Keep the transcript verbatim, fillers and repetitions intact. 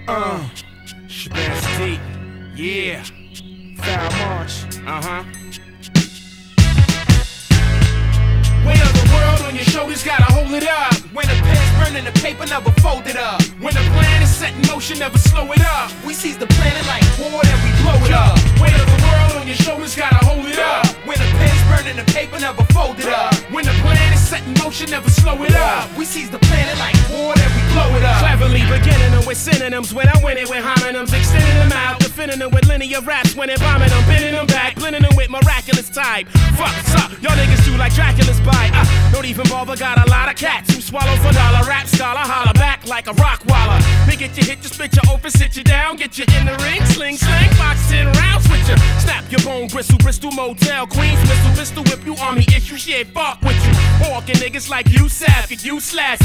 Uh, Shabazz D, yeah. Foul March, uh-huh. Weight of the world on your shoulders, gotta hold it up. When the pen's burning, the paper never fold it up. When the plan is set in motion, never slow it up. We seize the planet like war, then we blow it up. Weight of the world on your shoulders, gotta hold it up. When the pen's burning, the paper never fold it up. When the plan is set in motion, never slow it up. We seize the planet like war, then we blow it up. Cleverly beginning them with synonyms. When I win it with homonyms, extending them out, defending them with linear raps. When it bombing them, bending them back, blending them with miraculous type. Fuck's up, y'all niggas do like Dracula's bite. Uh, don't even bother, got a lot of cats who swallow for dollar. Rap scholar, holler back like a rock waller. Me get you hit, you spit you open, sit you down, get you in the ring, sling, slang, box ten rounds with you. Snap your bone, bristle, Bristol Motel, Queens, missile, pistol whip you, army issue, shit, fuck with you. Walking niggas like you, sap, get you slash.